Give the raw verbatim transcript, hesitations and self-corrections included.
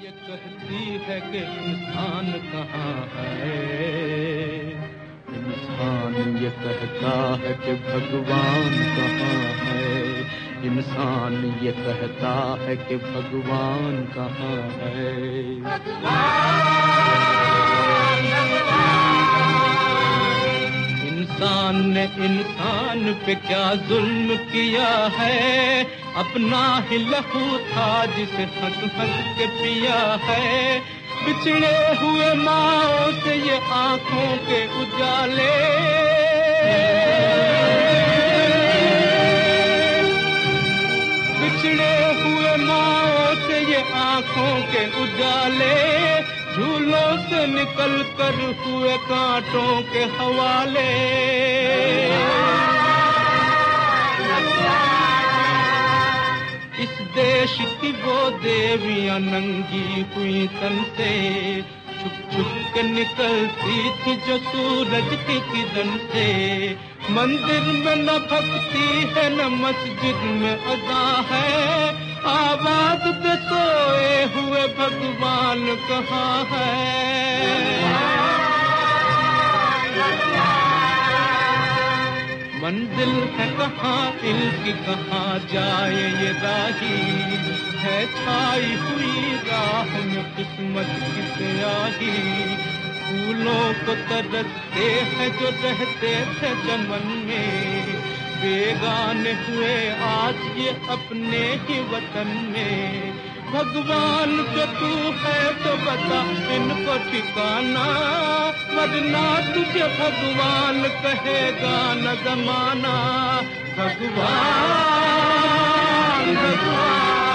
ये कहती है कि इंसान कहाँ है, इंसान ये कहता है कि भगवान कहाँ है, इंसान ये कहता है कि भगवान कहाँ है। इंसान ने इंसान पे क्या जुल्म किया है, अपना ही लहू था जिसे हंस हंस के पिया है। बिछड़े हुए माँओं से ये आँखों के उजाले, बिछड़े हुए माँओं से ये आँखों के उजाले, झूलों से निकल कर हुए कांटों के हवाले। इस देश की वो देवियां नंगी हुई तन से छुप छुप के निकलती थी जो सूरज की किरण से। मंदिर में न भक्ति है न मस्जिद में अज़ा है, आवाज पे सोए हुए भगवान कहाँ है। मंजिल है कहाँ इनकी, कहाँ जाए ये राही, है छाई हुई राह में किस्मत की स्याही। फूलों को तरसते हैं जो रहते थे चमन में, बेगाने हुए आज ये अपने ही वतन में। भगवान जो तू है तो बता इनको ठिकाना, वरना तुझे भगवान कहेगा न जमाना। भगवान भगवान